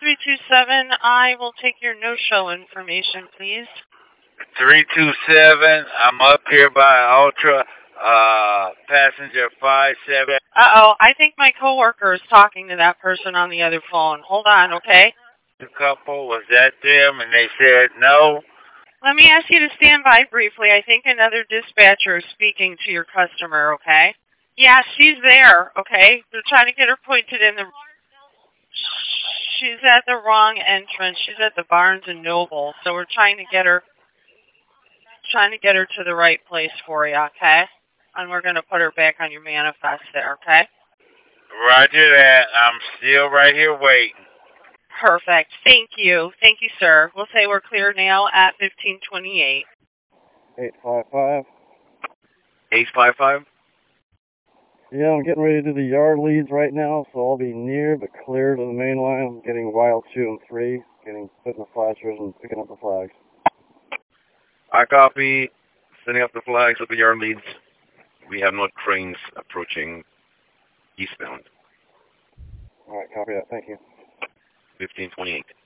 327, I will take your no-show information, please. 327, I'm up here by Ultra, passenger 57. Uh-oh, I think my coworker is talking to that person on the other phone. Hold on, okay? The couple was at them, and they said no. Let me ask you to stand by briefly. I think another dispatcher is speaking to your customer, okay? Yeah, she's there, okay? They're trying to get her pointed in the... She's at the wrong entrance. She's at the Barnes & Noble, so we're trying to get her to the right place for you, okay? And we're going to put her back on your manifest there, okay? Roger that. I'm still right here waiting. Perfect. Thank you. Thank you, sir. We'll say we're clear now at 1528. 855. 855? Yeah, I'm getting ready to do the yard leads right now, so I'll be near but clear to the main line. I'm getting wild 2 and 3, putting the flashers and picking up the flags. I copy. Sending up the flags of the yard leads. We have no cranes approaching eastbound. All right, copy that. Thank you. 1528.